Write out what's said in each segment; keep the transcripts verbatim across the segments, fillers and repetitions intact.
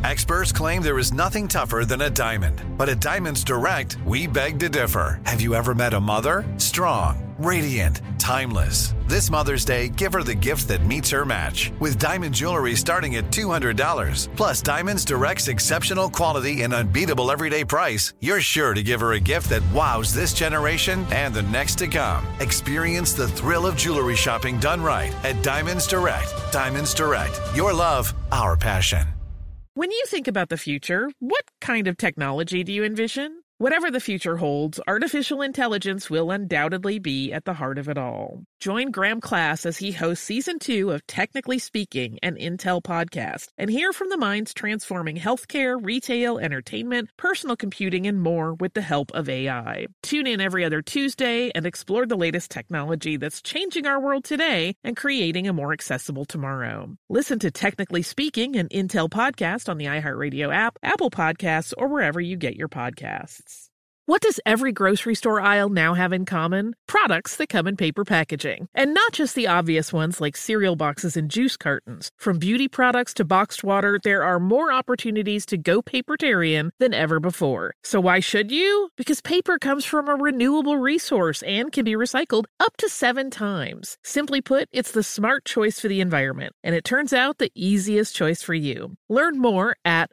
Experts claim there is nothing tougher than a diamond. But at Diamonds Direct, we beg to differ. Have you ever met a mother? Strong, radiant, timeless. This Mother's Day, give her the gift that meets her match. With diamond jewelry starting at two hundred dollars. Plus Diamonds Direct's exceptional quality and unbeatable everyday price, you're sure to give her a gift that wows this generation and the next to come. Experience the thrill of jewelry shopping done right at Diamonds Direct. Diamonds Direct. Your love, our passion. When you think about the future, what kind of technology do you envision? Whatever the future holds, artificial intelligence will undoubtedly be at the heart of it all. Join Graham Class as he hosts Season two of Technically Speaking, an Intel podcast, and hear from the minds transforming healthcare, retail, entertainment, personal computing, and more with the help of A I. Tune in every other Tuesday and explore the latest technology that's changing our world today and creating a more accessible tomorrow. Listen to Technically Speaking, an Intel podcast on the iHeartRadio app, Apple Podcasts, or wherever you get your podcasts. What does every grocery store aisle now have in common? Products that come in paper packaging. And not just the obvious ones like cereal boxes and juice cartons. From beauty products to boxed water, there are more opportunities to go papertarian than ever before. So why should you? Because paper comes from a renewable resource and can be recycled up to seven times. Simply put, it's the smart choice for the environment. And it turns out the easiest choice for you. Learn more at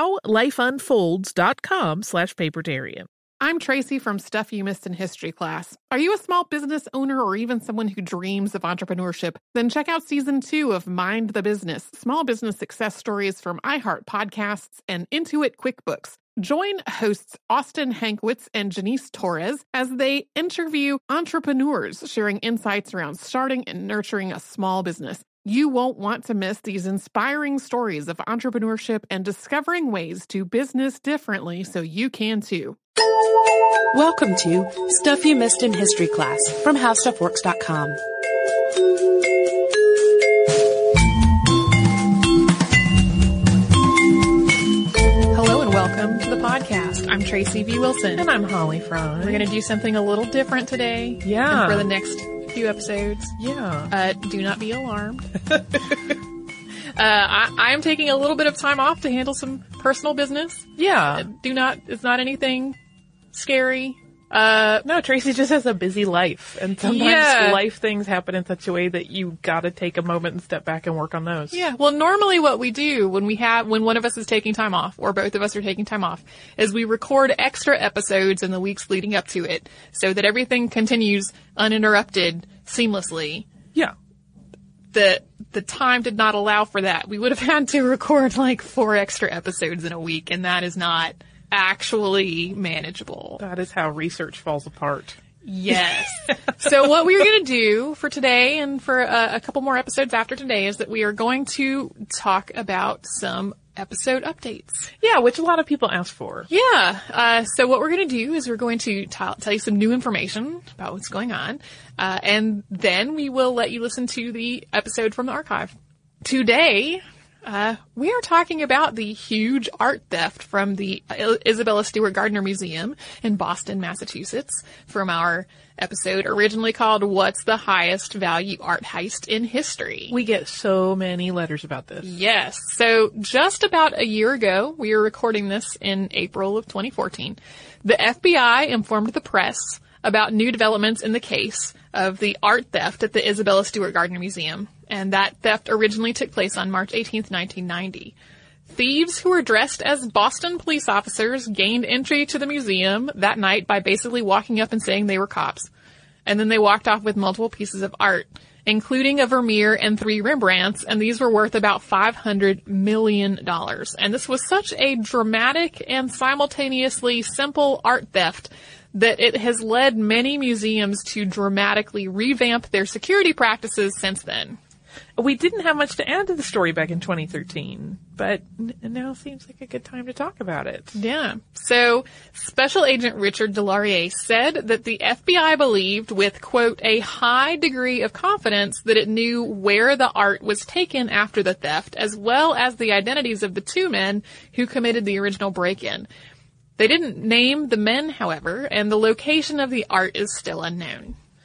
howlifeunfolds.com slash papertarian. I'm Tracy from Stuff You Missed in History class. Are you a small business owner or even someone who dreams of entrepreneurship? Then check out Season two of Mind the Business, Small Business Success Stories from iHeart Podcasts and Intuit QuickBooks. Join hosts Austin Hankwitz and Janice Torres as they interview entrepreneurs sharing insights around starting and nurturing a small business. You won't want to miss these inspiring stories of entrepreneurship and discovering ways to business differently so you can too. Welcome to Stuff You Missed in History class from how stuff works dot com. Hello and welcome to the podcast. I'm Tracy V. Wilson. And I'm Holly Fry. We're going to do something a little different today. Yeah. And for the next few episodes. Yeah. Uh, do not be alarmed. uh, I, I am taking a little bit of time off to handle some personal business. Yeah. Uh, do not, it's not anything scary. Uh, no, Tracy just has a busy life, and sometimes yeah. life things happen in such a way that you gotta take a moment and step back and work on those. Yeah, well, normally what we do when we have, when one of us is taking time off, or both of us are taking time off, is we record extra episodes in the weeks leading up to it, so that everything continues uninterrupted, seamlessly. Yeah. The, the time did not allow for that. We would have had to record like four extra episodes in a week, and that is not actually manageable. That is how research falls apart. Yes. So what we're going to do for today and for a, a couple more episodes after today is that we are going to talk about some episode updates. Yeah, which a lot of people ask for. Yeah. Uh, so what we're going to do is we're going to t- tell you some new information about what's going on, uh, and then we will let you listen to the episode from the archive. Today, Uh, we are talking about the huge art theft from the Isabella Stewart Gardner Museum in Boston, Massachusetts, from our episode originally called What's the Highest Value Art Heist in History? We get so many letters about this. Yes. So just about a year ago, we were recording this in April of twenty fourteen, the F B I informed the press about new developments in the case of the art theft at the Isabella Stewart Gardner Museum. And that theft originally took place on March eighteenth, nineteen ninety. Thieves who were dressed as Boston police officers gained entry to the museum that night by basically walking up and saying they were cops. And then they walked off with multiple pieces of art, including a Vermeer and three Rembrandts, and these were worth about five hundred million dollars. And this was such a dramatic and simultaneously simple art theft that it has led many museums to dramatically revamp their security practices since then. We didn't have much to add to the story back in twenty thirteen, but n- now seems like a good time to talk about it. Yeah. So, Special Agent Richard Delaurier said that the F B I believed with, quote, a high degree of confidence that it knew where the art was taken after the theft, as well as the identities of the two men who committed the original break-in. They didn't name the men, however, and the location of the art is still unknown.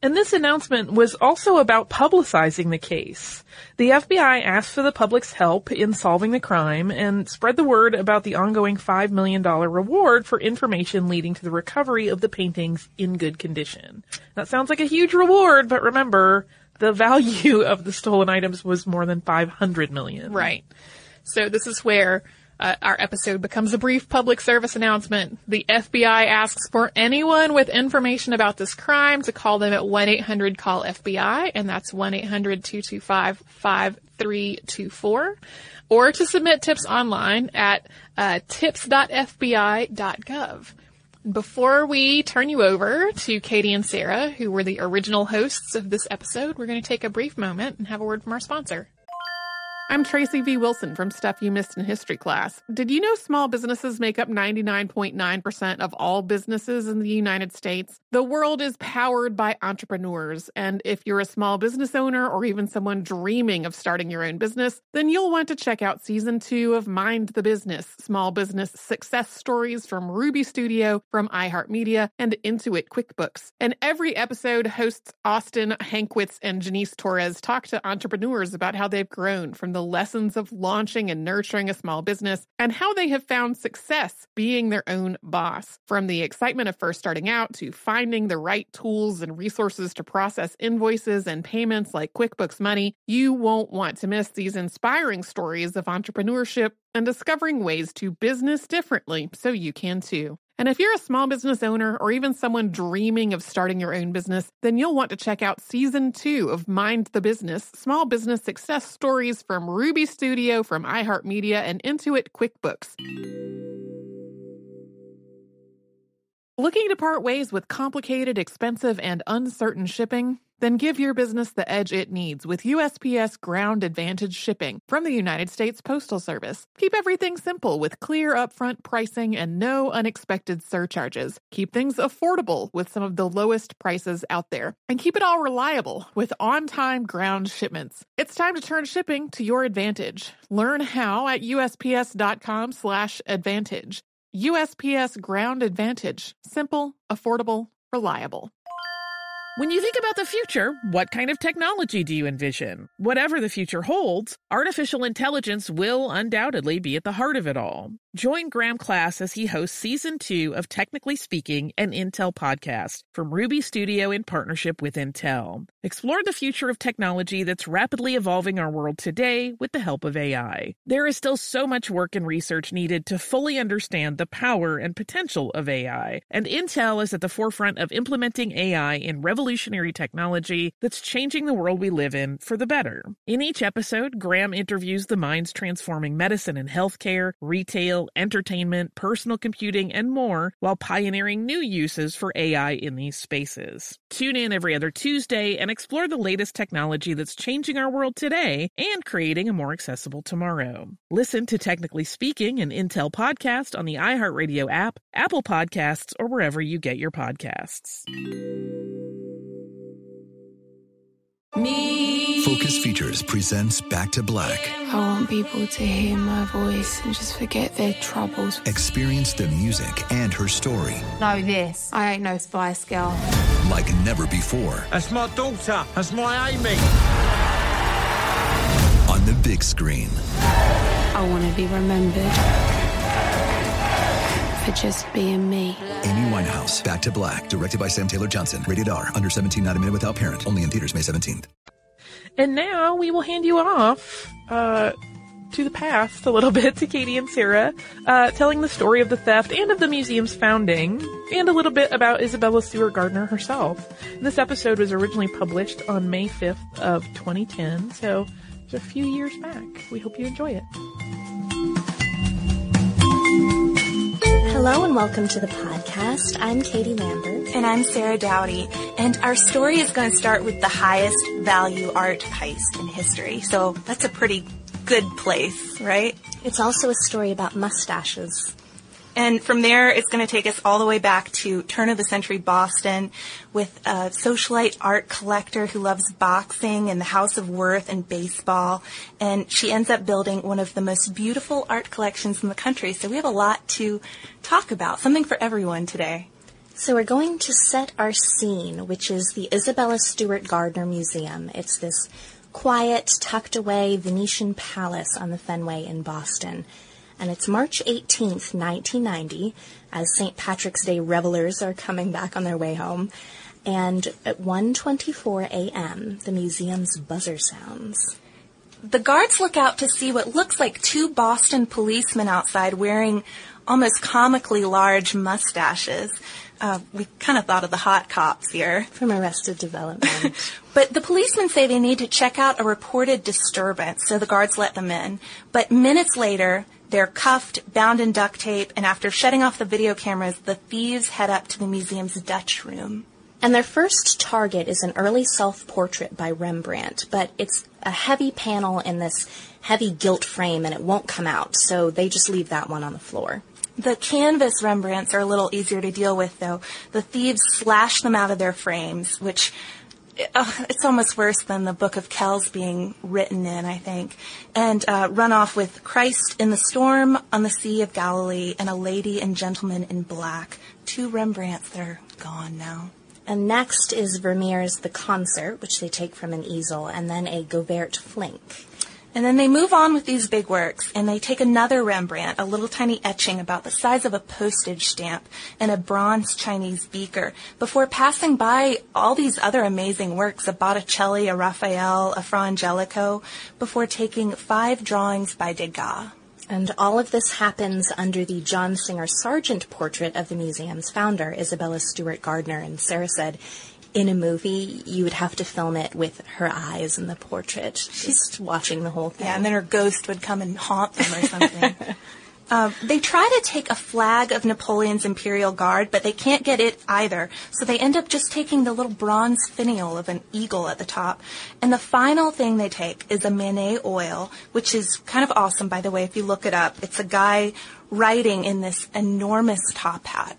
And this announcement was also about publicizing the case. The F B I asked for the public's help in solving the crime and spread the word about the ongoing five million dollars reward for information leading to the recovery of the paintings in good condition. That sounds like a huge reward, but remember, the value of the stolen items was more than five hundred million dollars. Right. So this is where Uh, our episode becomes a brief public service announcement. The F B I asks for anyone with information about this crime to call them at one eight hundred call F B I, and that's one eight hundred two two five five three two four, or to submit tips online at uh, tips dot f b i dot gov. Before we turn you over to Katie and Sarah, who were the original hosts of this episode, we're going to take a brief moment and have a word from our sponsor. I'm Tracy V. Wilson from Stuff You Missed in History Class. Did you know small businesses make up ninety-nine point nine percent of all businesses in the United States? The world is powered by entrepreneurs, and if you're a small business owner or even someone dreaming of starting your own business, then you'll want to check out Season two of Mind the Business, Small Business Success Stories from Ruby Studio, from iHeartMedia, and Intuit QuickBooks. And every episode, hosts Austin Hankwitz and Janice Torres talk to entrepreneurs about how they've grown from the lessons of launching and nurturing a small business and how they have found success being their own boss. From the excitement of first starting out to finding the right tools and resources to process invoices and payments like QuickBooks Money, you won't want to miss these inspiring stories of entrepreneurship and discovering ways to business differently so you can too. And if you're a small business owner or even someone dreaming of starting your own business, then you'll want to check out Season two of Mind the Business, Small Business Success Stories from Ruby Studio, from iHeartMedia, and Intuit QuickBooks. Looking to part ways with complicated, expensive, and uncertain shipping? Then give your business the edge it needs with U S P S Ground Advantage shipping from the United States Postal Service. Keep everything simple with clear upfront pricing and no unexpected surcharges. Keep things affordable with some of the lowest prices out there. And keep it all reliable with on-time ground shipments. It's time to turn shipping to your advantage. Learn how at U S P S dot com slash advantage. U S P S Ground Advantage. Simple, affordable, reliable. When you think about the future, what kind of technology do you envision? Whatever the future holds, artificial intelligence will undoubtedly be at the heart of it all. Join Graham Class as he hosts Season two of Technically Speaking, an Intel podcast from Ruby Studio in partnership with Intel. Explore the future of technology that's rapidly evolving our world today with the help of A I. There is still so much work and research needed to fully understand the power and potential of A I, and Intel is at the forefront of implementing A I in revolutionary technology that's changing the world we live in for the better. In each episode, Graham interviews the minds transforming medicine and healthcare, retail, entertainment, personal computing, and more, while pioneering new uses for A I in these spaces. Tune in every other Tuesday and explore the latest technology that's changing our world today and creating a more accessible tomorrow. Listen to Technically Speaking, an Intel podcast on the iHeartRadio app, Apple Podcasts, or wherever you get your podcasts. Me. Focus Features presents Back to Black. I want people to hear my voice and just forget their troubles. Experience the music and her story. Know this. I ain't no Spice Girl. Like never before. That's my daughter. That's my Amy. On the big screen. I want to be remembered for just being me. Amy Winehouse, Back to Black, directed by Sam Taylor Johnson. Rated R, under seventeen, not a minute without parent. Only in theaters May seventeenth. And now we will hand you off uh, to the past a little bit to Katie and Sarah, uh, telling the story of the theft and of the museum's founding, and a little bit about Isabella Stewart Gardner herself. This episode was originally published on May fifth of twenty ten, so it's a few years back. We hope you enjoy it. Hello and welcome to the podcast. I'm Katie Lambert. And I'm Sarah Dowdy. And our story is going to start with the highest value art heist in history. So that's a pretty good place, right? It's also a story about mustaches. And from there, it's going to take us all the way back to turn-of-the-century Boston with a socialite art collector who loves boxing and the House of Worth and baseball. And she ends up building one of the most beautiful art collections in the country. So we have a lot to talk about, something for everyone today. So we're going to set our scene, which is the Isabella Stewart Gardner Museum. It's this quiet, tucked-away Venetian palace on the Fenway in Boston. And it's March eighteenth, nineteen ninety, as Saint Patrick's Day revelers are coming back on their way home. And at one twenty-four a.m., the museum's buzzer sounds. The guards look out to see what looks like two Boston policemen outside wearing almost comically large mustaches. Uh, we kind of thought of the hot cops here. From Arrested Development. But the policemen say they need to check out a reported disturbance, so the guards let them in. But minutes later, they're cuffed, bound in duct tape, and after shutting off the video cameras, the thieves head up to the museum's Dutch room. And their first target is an early self-portrait by Rembrandt, but it's a heavy panel in this heavy gilt frame, and it won't come out, so they just leave that one on the floor. The canvas Rembrandts are a little easier to deal with, though. The thieves slash them out of their frames, which uh, it's almost worse than the Book of Kells being written in, I think, and uh, run off with Christ in the Storm on the Sea of Galilee and A Lady and Gentleman in Black. Two Rembrandts that are gone now. And next is Vermeer's The Concert, which they take from an easel, and then a Gauvert Flink. And then they move on with these big works, and they take another Rembrandt, a little tiny etching about the size of a postage stamp, and a bronze Chinese beaker, before passing by all these other amazing works, a Botticelli, a Raphael, a Fra Angelico, before taking five drawings by Degas. And all of this happens under the John Singer Sargent portrait of the museum's founder, Isabella Stewart Gardner. And Sarah said, in a movie, you would have to film it with her eyes in the portrait. She's watching the whole thing. Yeah, and then her ghost would come and haunt them or something. uh, they try to take a flag of Napoleon's Imperial Guard, but they can't get it either. So they end up just taking the little bronze finial of an eagle at the top. And the final thing they take is a Manet oil, which is kind of awesome, by the way, if you look it up. It's a guy writing in this enormous top hat.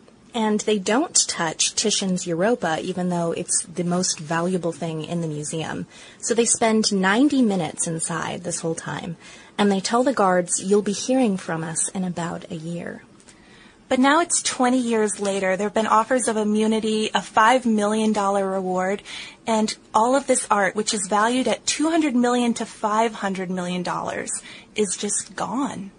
And they don't touch Titian's Europa, even though it's the most valuable thing in the museum. So they spend ninety minutes inside this whole time, and they tell the guards, you'll be hearing from us in about a year. But now it's twenty years later. There have been offers of immunity, a five million dollars reward, and all of this art, which is valued at two hundred million dollars to five hundred million dollars, is just gone.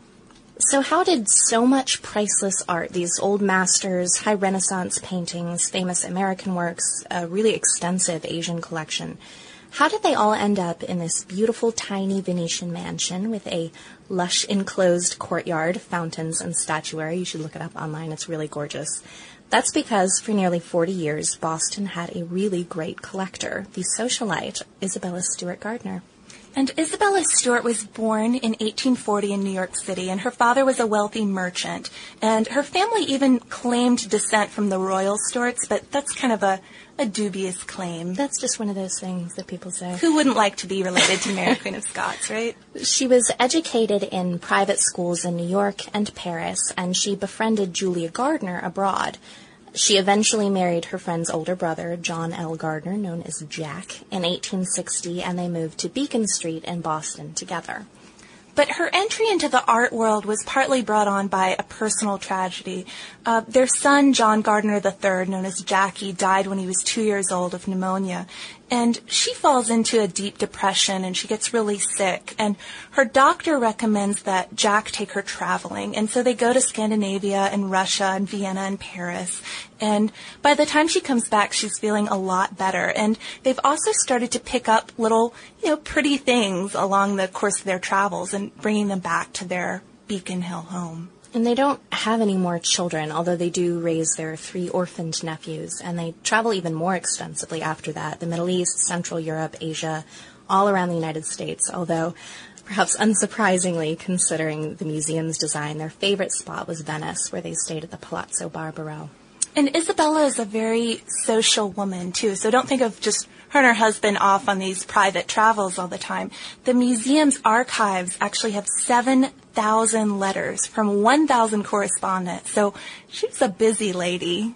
So how did so much priceless art, these old masters, high Renaissance paintings, famous American works, a really extensive Asian collection, how did they all end up in this beautiful, tiny Venetian mansion with a lush enclosed courtyard, fountains, and statuary? You should look it up online. It's really gorgeous. That's because for nearly forty years, Boston had a really great collector, the socialite Isabella Stewart Gardner. And Isabella Stewart was born in eighteen forty in New York City, and her father was a wealthy merchant. And her family even claimed descent from the royal Stewarts, but that's kind of a, a dubious claim. That's just one of those things that people say. Who wouldn't like to be related to Mary, Queen of Scots, right? She was educated in private schools in New York and Paris, and she befriended Julia Gardner abroad. She eventually married her friend's older brother, John L. Gardner, known as Jack, in eighteen sixty, and they moved to Beacon Street in Boston together. But her entry into the art world was partly brought on by a personal tragedy. Uh, their son, John Gardner the third, known as Jackie, died when he was two years old of pneumonia. And she falls into a deep depression, and she gets really sick. And her doctor recommends that Jack take her traveling. And so they go to Scandinavia and Russia and Vienna and Paris. And by the time she comes back, she's feeling a lot better. And they've also started to pick up little, you know, pretty things along the course of their travels and bringing them back to their Beacon Hill home. And they don't have any more children, although they do raise their three orphaned nephews, and they travel even more extensively after that, the Middle East, Central Europe, Asia, all around the United States, although perhaps unsurprisingly, considering the museum's design, their favorite spot was Venice, where they stayed at the Palazzo Barbaro. And Isabella is a very social woman, too, so don't think of just her and her husband off on these private travels all the time. The museum's archives actually have seven thousand letters from one thousand correspondents, so she was a busy lady.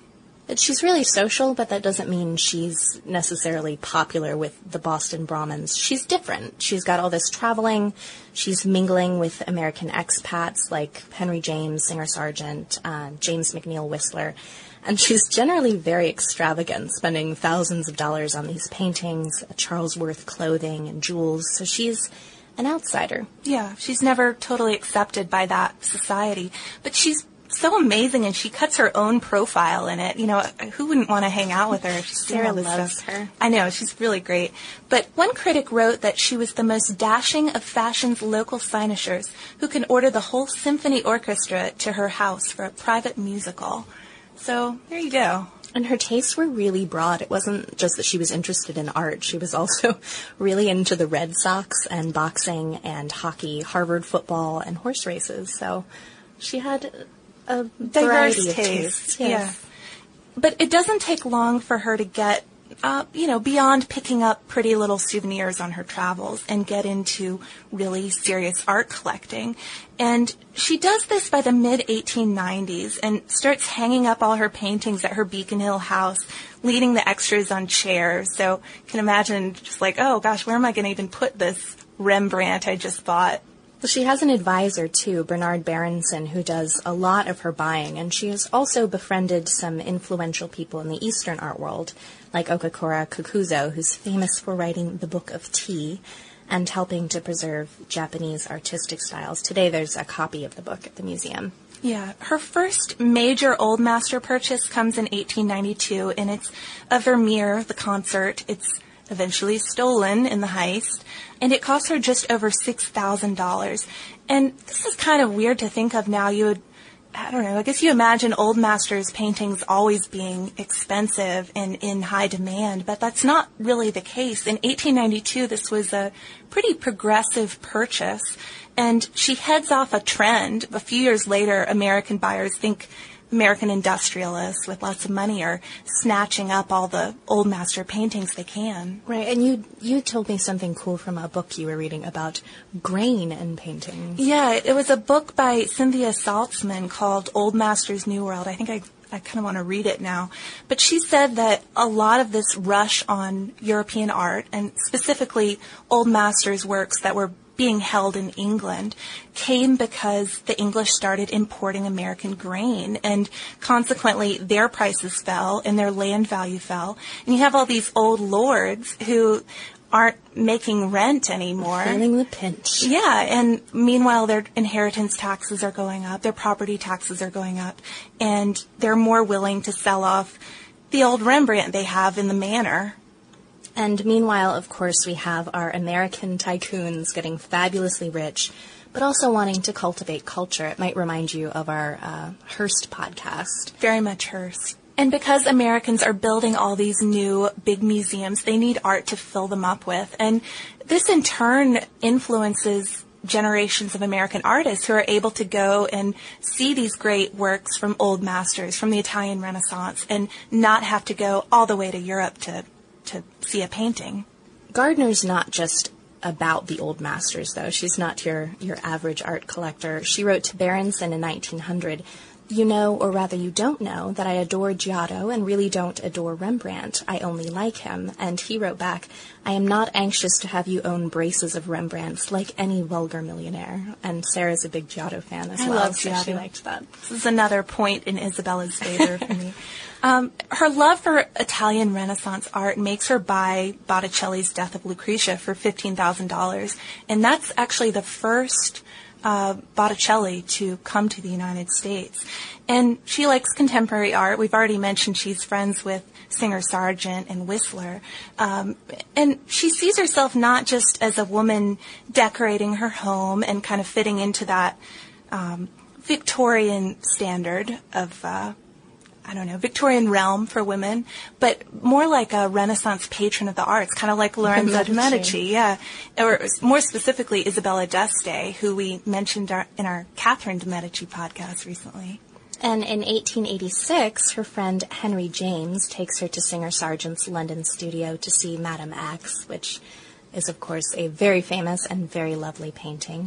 She's really social, but that doesn't mean she's necessarily popular with the Boston Brahmins. She's different. She's got all this traveling. She's mingling with American expats like Henry James, Singer Sargent, uh, James McNeill Whistler. And she's generally very extravagant, spending thousands of dollars on these paintings, Charles Worth clothing and jewels. So she's an outsider. Yeah, she's never totally accepted by that society. But she's so amazing, and she cuts her own profile in it. You know, who wouldn't want to hang out with her? She's Sarah all this loves stuff. her. I know, she's really great. But one critic wrote that she was the most dashing of fashion's local cynosures who can order the whole symphony orchestra to her house for a private musical. So, there you go. And her tastes were really broad. It wasn't just that she was interested in art. She was also really into the Red Sox and boxing and hockey, Harvard football, and horse races. So she had a variety of tastes. Yes. Yeah. But it doesn't take long for her to get, uh, you know, beyond picking up pretty little souvenirs on her travels and get into really serious art collecting. And she does this by the mid eighteen nineties and starts hanging up all her paintings at her Beacon Hill house, leading the extras on chairs. So you can imagine just like, oh gosh, where am I going to even put this Rembrandt I just bought? Well, she has an advisor, too, Bernard Berenson, who does a lot of her buying, and she has also befriended some influential people in the Eastern art world, like Okakura Kokuzo, who's famous for writing the Book of Tea and helping to preserve Japanese artistic styles. Today, there's a copy of the book at the museum. Yeah, her first major Old Master purchase comes in eighteen ninety-two, and it's a Vermeer, the concert. It's eventually stolen in the heist, and it cost her just over six thousand dollars. And this is kind of weird to think of now. You would, I don't know, I guess you imagine Old Masters paintings always being expensive and in high demand, but that's not really the case. In eighteen ninety-two, this was a pretty progressive purchase, and she heads off a trend. A few years later, American buyers think American industrialists with lots of money are snatching up all the Old Master paintings they can. Right, and you you told me something cool from a book you were reading about grain and paintings. Yeah, it was a book by Cynthia Saltzman called Old Master's New World. I think I, I kind of want to read it now. But she said that a lot of this rush on European art, and specifically Old Master's works that were being held in England, came because the English started importing American grain, and consequently their prices fell and their land value fell. And you have all these old lords who aren't making rent anymore. Feeling the pinch. Yeah, and meanwhile their inheritance taxes are going up, their property taxes are going up, and they're more willing to sell off the old Rembrandt they have in the manor. And meanwhile, of course, we have our American tycoons getting fabulously rich, but also wanting to cultivate culture. It might remind you of our uh, Hearst podcast. Very much Hearst. And because Americans are building all these new big museums, they need art to fill them up with. And this in turn influences generations of American artists who are able to go and see these great works from old masters, from the Italian Renaissance, and not have to go all the way to Europe to to see a painting. Gardner's not just about the old masters, though. She's not your, your average art collector. She wrote to Berenson in nineteen hundred, "You know, or rather you don't know, that I adore Giotto and really don't adore Rembrandt. I only like him." And he wrote back, "I am not anxious to have you own braces of Rembrandts like any vulgar millionaire." And Sarah's a big Giotto fan as I well. I love so Giotto. She liked that. This is another point in Isabella's favor for me. Um, her love for Italian Renaissance art makes her buy Botticelli's Death of Lucretia for fifteen thousand dollars. And that's actually the first uh, Botticelli to come to the United States. And she likes contemporary art. We've already mentioned she's friends with Singer Sargent and Whistler. Um, and she sees herself not just as a woman decorating her home and kind of fitting into that um, Victorian standard of uh I don't know, Victorian realm for women, but more like a Renaissance patron of the arts, kind of like Lorenzo de' Medici, yeah. Or more specifically, Isabella d'Este, who we mentioned our, in our Catherine de' Medici podcast recently. And in eighteen eighty-six, her friend Henry James takes her to Singer Sargent's London studio to see Madame X, which is, of course, a very famous and very lovely painting.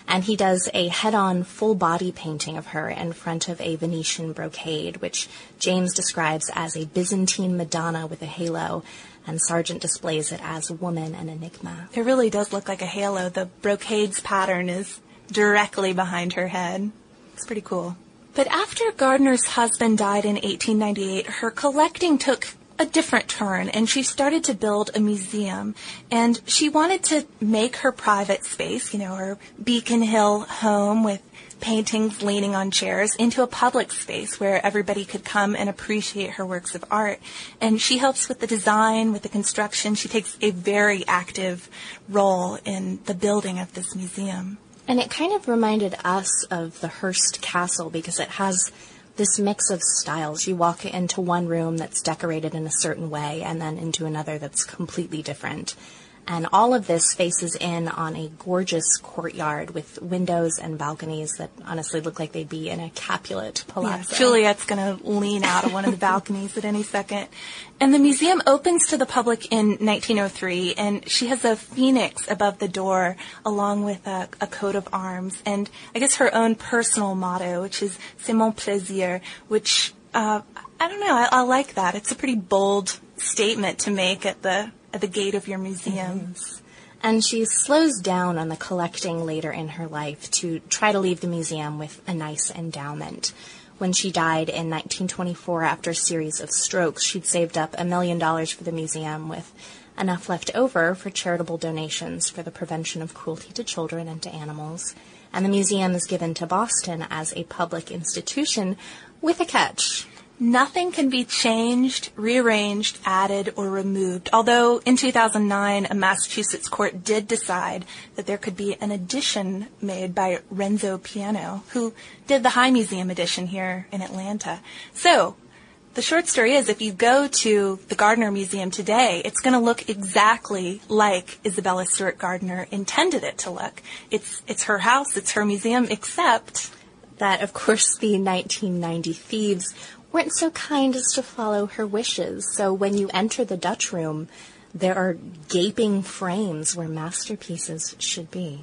And he does a head-on full-body painting of her in front of a Venetian brocade, which James describes as a Byzantine Madonna with a halo, and Sargent displays it as a woman, an enigma. It really does look like a halo. The brocade's pattern is directly behind her head. It's pretty cool. But after Gardner's husband died in eighteen ninety-eight, her collecting took a different turn, and she started to build a museum. And she wanted to make her private space, you know, her Beacon Hill home with paintings leaning on chairs, into a public space where everybody could come and appreciate her works of art. And she helps with the design, with the construction. She takes a very active role in the building of this museum. And it kind of reminded us of the Hearst Castle because it has this mix of styles. You walk into one room that's decorated in a certain way and then into another that's completely different. And all of this faces in on a gorgeous courtyard with windows and balconies that honestly look like they'd be in a Capulet palazzo. Yeah, Juliet's going to lean out of one of the balconies at any second. And the museum opens to the public in nineteen oh three, and she has a phoenix above the door along with a, a coat of arms. And I guess her own personal motto, which is C'est mon plaisir, which, uh, I don't know, I, I like that. It's a pretty bold statement to make at the at the gate of your museum. Mm-hmm. And she slows down on the collecting later in her life to try to leave the museum with a nice endowment. When she died in nineteen twenty-four after a series of strokes, she'd saved up a million dollars for the museum with enough left over for charitable donations for the prevention of cruelty to children and to animals. And the museum is given to Boston as a public institution with a catch. Nothing can be changed, rearranged, added, or removed. Although in two thousand nine, a Massachusetts court did decide that there could be an addition made by Renzo Piano, who did the High Museum edition here in Atlanta. So, the short story is, if you go to the Gardner Museum today, it's going to look exactly like Isabella Stewart Gardner intended it to look. It's, it's her house, it's her museum, except that, of course, the nineteen ninety thieves weren't so kind as to follow her wishes. So when you enter the Dutch room, there are gaping frames where masterpieces should be.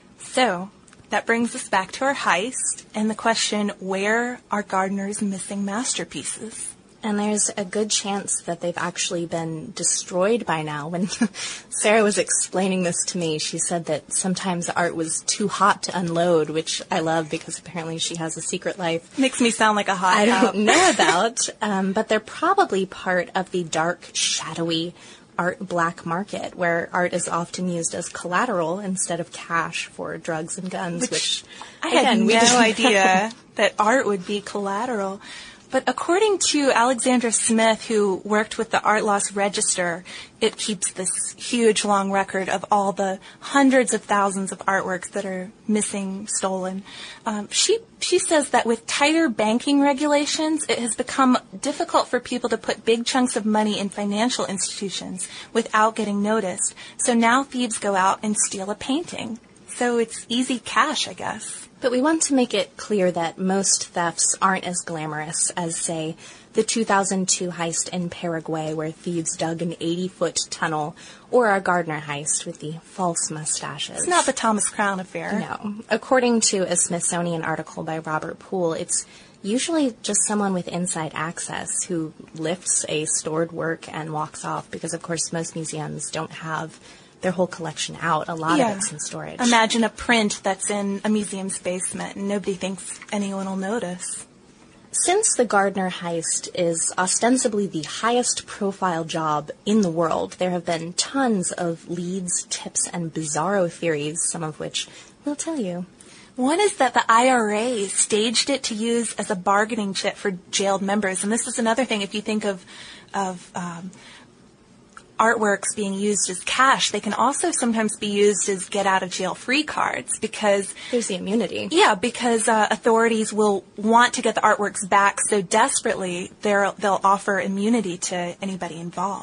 So that brings us back to our heist and the question, where are Gardner's missing masterpieces? And there's a good chance that they've actually been destroyed by now. When Sarah was explaining this to me, she said that sometimes art was too hot to unload, which I love because apparently she has a secret life. Makes me sound like a hot I cup. don't know about. um, but they're probably part of the dark, shadowy art black market, where art is often used as collateral instead of cash for drugs and guns. Which, which I again, had we no idea that art would be collateral. But according to Alexandra Smith, who worked with the Art Loss Register, it keeps this huge long record of all the hundreds of thousands of artworks that are missing, stolen. Um, she she says that with tighter banking regulations, it has become difficult for people to put big chunks of money in financial institutions without getting noticed. So now thieves go out and steal a painting. So it's easy cash, I guess. But we want to make it clear that most thefts aren't as glamorous as, say, the two thousand two heist in Paraguay where thieves dug an eighty-foot tunnel, or our Gardner heist with the false mustaches. It's not the Thomas Crown affair. No. According to a Smithsonian article by Robert Poole, it's usually just someone with inside access who lifts a stored work and walks off because, of course, most museums don't have their whole collection out. A lot yeah. of it's in storage. Imagine a print that's in a museum's basement and nobody thinks anyone will notice. Since the Gardner heist is ostensibly the highest profile job in the world, there have been tons of leads, tips, and bizarro theories, some of which we'll tell you. One is that the I R A staged it to use as a bargaining chip for jailed members. And this is another thing, if you think of, of um, artworks being used as cash, they can also sometimes be used as get-out-of-jail-free cards because there's the immunity. Yeah, because uh, authorities will want to get the artworks back so desperately they'll they'll offer immunity to anybody involved.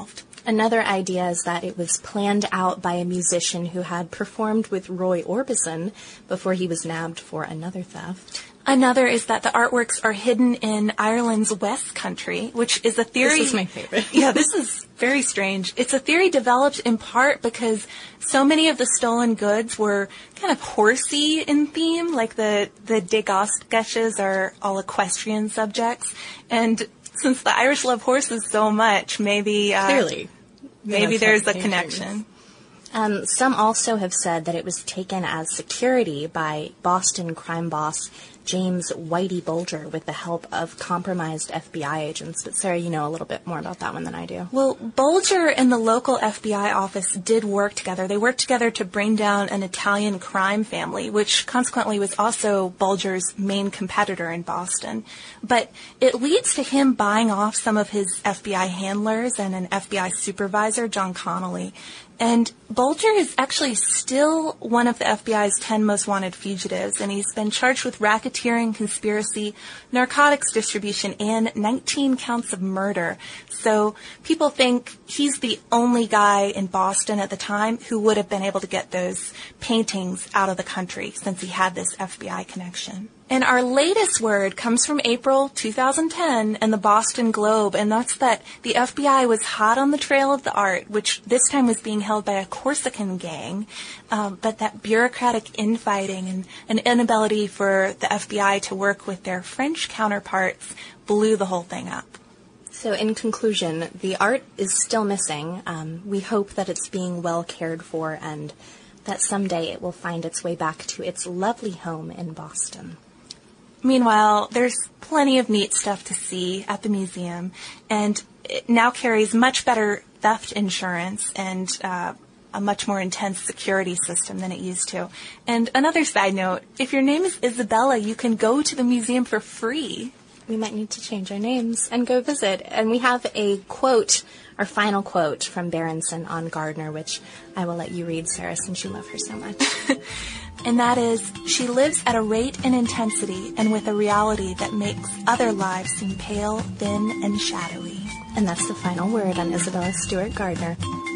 Another idea is that it was planned out by a musician who had performed with Roy Orbison before he was nabbed for another theft. Another is that the artworks are hidden in Ireland's West Country, which is a theory... This is my favorite. Yeah, this is very strange. It's a theory developed in part because so many of the stolen goods were kind of horsey in theme, like the, the Dagostgeshes are all equestrian subjects. And since the Irish love horses so much, maybe... Uh, Clearly. Maybe there's a connection. Um, some also have said that it was taken as security by Boston crime boss James Whitey Bulger with the help of compromised F B I agents. But Sarah, you know a little bit more about that one than I do. Well, Bulger and the local F B I office did work together. They worked together to bring down an Italian crime family, which consequently was also Bulger's main competitor in Boston. But it leads to him buying off some of his F B I handlers and an F B I supervisor, John Connolly. And Bulger is actually still one of the F B I's ten most wanted fugitives, and he's been charged with racketeering, conspiracy, narcotics distribution, and nineteen counts of murder. So people think he's the only guy in Boston at the time who would have been able to get those paintings out of the country since he had this F B I connection. And our latest word comes from April two thousand ten and the Boston Globe, and that's that the F B I was hot on the trail of the art, which this time was being held by a Corsican gang, um, but that bureaucratic infighting and an inability for the F B I to work with their French counterparts blew the whole thing up. So in conclusion, the art is still missing. Um, we hope that it's being well cared for and that someday it will find its way back to its lovely home in Boston. Meanwhile, there's plenty of neat stuff to see at the museum, and it now carries much better theft insurance and uh, a much more intense security system than it used to. And another side note, if your name is Isabella, you can go to the museum for free. We might need to change our names and go visit. And we have a quote, our final quote from Berenson on Gardner, which I will let you read, Sarah, since you love her so much. And that is, she lives at a rate and intensity and with a reality that makes other lives seem pale, thin, and shadowy. And that's the final word on Isabella Stewart Gardner.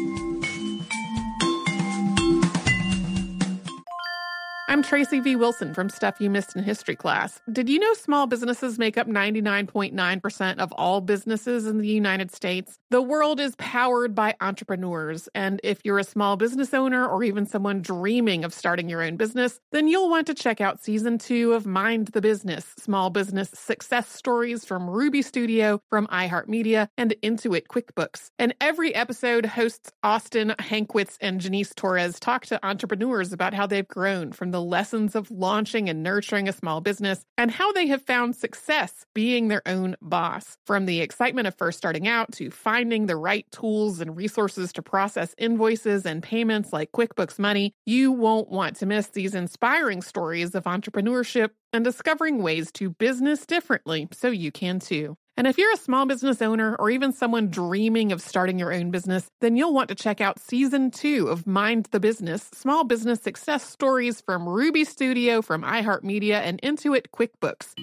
I'm Tracy V. Wilson from Stuff You Missed in History Class. Did you know small businesses make up ninety-nine point nine percent of all businesses in the United States? The world is powered by entrepreneurs, and if you're a small business owner or even someone dreaming of starting your own business, then you'll want to check out Season two of Mind the Business, Small Business Success Stories from Ruby Studio, from iHeartMedia, and Intuit QuickBooks. And every episode, hosts Austin Hankwitz and Janice Torres talk to entrepreneurs about how they've grown from the lessons of launching and nurturing a small business and how they have found success being their own boss. From the excitement of first starting out to finding the right tools and resources to process invoices and payments like QuickBooks Money, you won't want to miss these inspiring stories of entrepreneurship and discovering ways to business differently so you can too. And if you're a small business owner or even someone dreaming of starting your own business, then you'll want to check out Season two of Mind the Business, Small Business Success Stories from Ruby Studio, from iHeartMedia, and Intuit QuickBooks.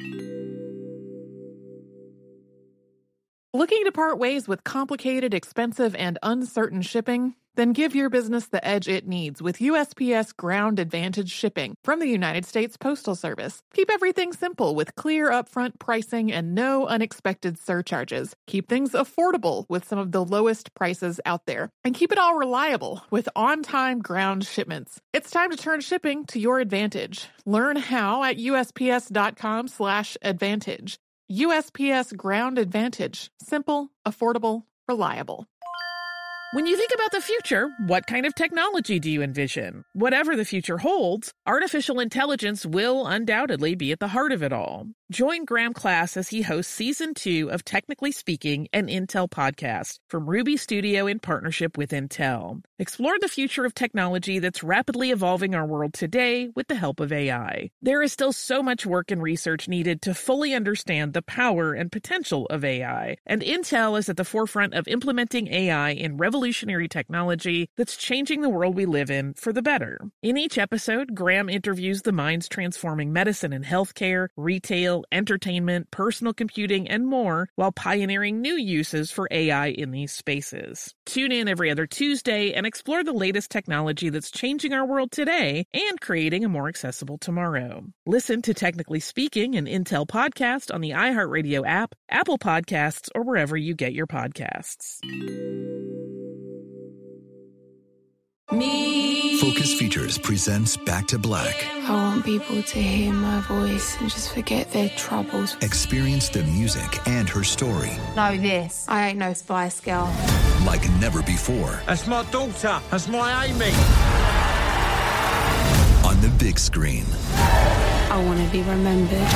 Looking to part ways with complicated, expensive, and uncertain shipping? Then give your business the edge it needs with U S P S Ground Advantage shipping from the United States Postal Service. Keep everything simple with clear upfront pricing and no unexpected surcharges. Keep things affordable with some of the lowest prices out there. And keep it all reliable with on-time ground shipments. It's time to turn shipping to your advantage. Learn how at USPS.com slash advantage. U S P S Ground Advantage. Simple, affordable, reliable. When you think about the future, what kind of technology do you envision? Whatever the future holds, artificial intelligence will undoubtedly be at the heart of it all. Join Graham Class as he hosts Season two of Technically Speaking, an Intel podcast from Ruby Studio in partnership with Intel. Explore the future of technology that's rapidly evolving our world today with the help of A I. There is still so much work and research needed to fully understand the power and potential of A I, and Intel is at the forefront of implementing A I in revolutionary technology that's changing the world we live in for the better. In each episode, Graham interviews the minds transforming medicine and healthcare, retail, email, entertainment, personal computing, and more, while pioneering new uses for A I in these spaces. Tune in every other Tuesday and explore the latest technology that's changing our world today and creating a more accessible tomorrow. Listen to Technically Speaking, an Intel podcast on the iHeartRadio app, Apple Podcasts, or wherever you get your podcasts. Me. Focus Features presents Back to Black. I want people to hear my voice and just forget their troubles. Experience the music and her story. Know this. I ain't no Spice Girl. Like never before. That's my daughter. That's my Amy. On the big screen. I want to be remembered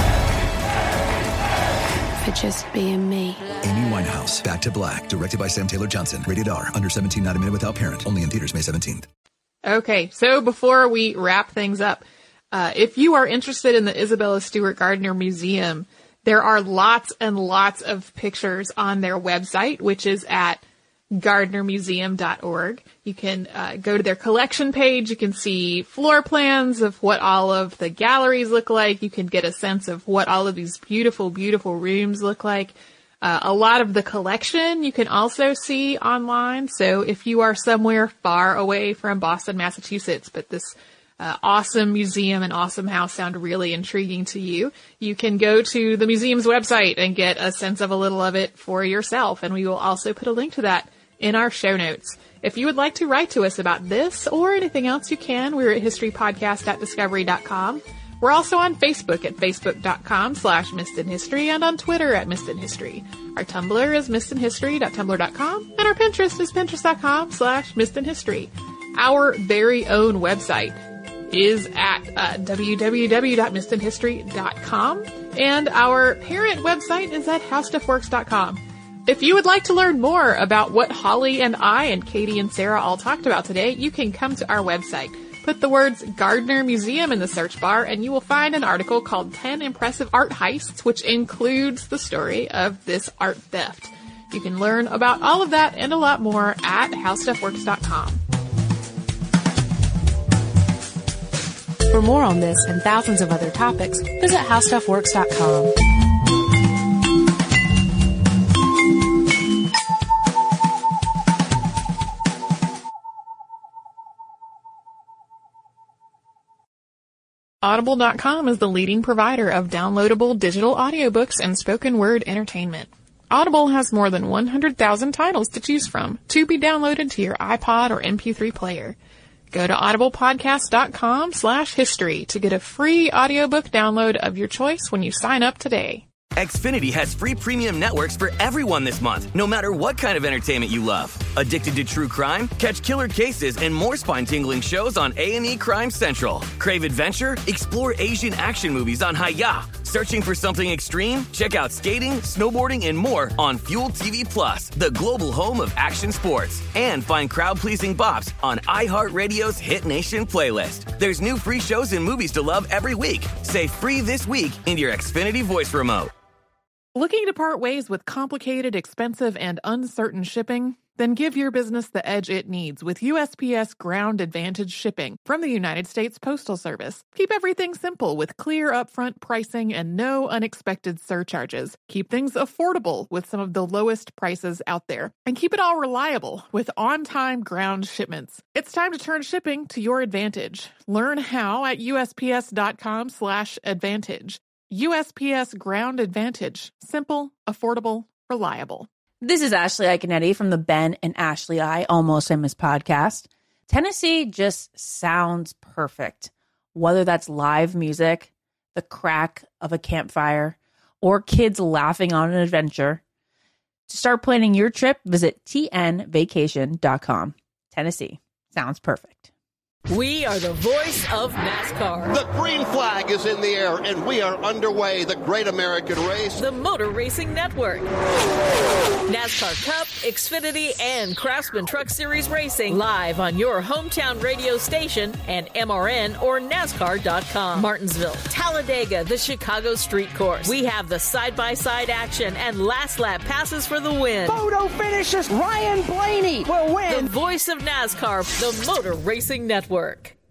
for just being me. Amy Winehouse, Back to Black, directed by Sam Taylor Johnson. Rated R, under seventeen, not a minute without parent. Only in theaters May seventeenth. Okay, so before we wrap things up, uh, if you are interested in the Isabella Stewart Gardner Museum, there are lots and lots of pictures on their website, which is at gardner museum dot org. You can uh, go to their collection page. You can see floor plans of what all of the galleries look like. You can get a sense of what all of these beautiful, beautiful rooms look like. Uh, a lot of the collection you can also see online. So if you are somewhere far away from Boston, Massachusetts, but this uh, awesome museum and awesome house sound really intriguing to you, you can go to the museum's website and get a sense of a little of it for yourself. And we will also put a link to that in our show notes. If you would like to write to us about this or anything else, you can. We're at historypodcast at discovery dot com. We're also on Facebook at facebook.com slash missedinhistory and on Twitter at missedinhistory. Our Tumblr is missedinhistory dot tumblr dot com and our Pinterest is pinterest.com slash missedinhistory. Our very own website is at uh, w w w dot missedinhistory dot com and our parent website is at how stuff works dot com. If you would like to learn more about what Holly and I and Katie and Sarah all talked about today, you can come to our website. Put the words Gardner Museum in the search bar and you will find an article called ten Impressive Art Heists, which includes the story of this art theft. You can learn about all of that and a lot more at how stuff works dot com. For more on this and thousands of other topics, visit how stuff works dot com. Audible dot com is the leading provider of downloadable digital audiobooks and spoken word entertainment. Audible has more than one hundred thousand titles to choose from to be downloaded to your iPod or M P three player. Go to audiblepodcast.com slash history to get a free audiobook download of your choice when you sign up today. Xfinity has free premium networks for everyone this month, no matter what kind of entertainment you love. Addicted to true crime? Catch killer cases and more spine-tingling shows on A and E Crime Central. Crave adventure? Explore Asian action movies on Hi-Ya. Searching for something extreme? Check out skating, snowboarding, and more on Fuel T V Plus, the global home of action sports. And find crowd-pleasing bops on iHeartRadio's Hit Nation playlist. There's new free shows and movies to love every week. Say free this week in your Xfinity voice remote. Looking to part ways with complicated, expensive, and uncertain shipping? Then give your business the edge it needs with U S P S Ground Advantage shipping from the United States Postal Service. Keep everything simple with clear upfront pricing and no unexpected surcharges. Keep things affordable with some of the lowest prices out there. And keep it all reliable with on-time ground shipments. It's time to turn shipping to your advantage. Learn how at USPS.com slash advantage. U S P S Ground Advantage. Simple, affordable, reliable. This is Ashley Iconetti from the Ben and Ashley I Almost Famous podcast. Tennessee just sounds perfect. Whether that's live music, the crack of a campfire, or kids laughing on an adventure. To start planning your trip, visit T N vacation dot com. Tennessee sounds perfect. We are the voice of NASCAR. The green flag is in the air, and we are underway. The Great American Race. The Motor Racing Network. NASCAR Cup, Xfinity, and Craftsman Truck Series Racing live on your hometown radio station and M R N or NASCAR dot com. Martinsville, Talladega, the Chicago Street Course. We have the side-by-side action and last lap passes for the win. Photo finishes. Ryan Blaney will win. The voice of NASCAR, the Motor Racing Network.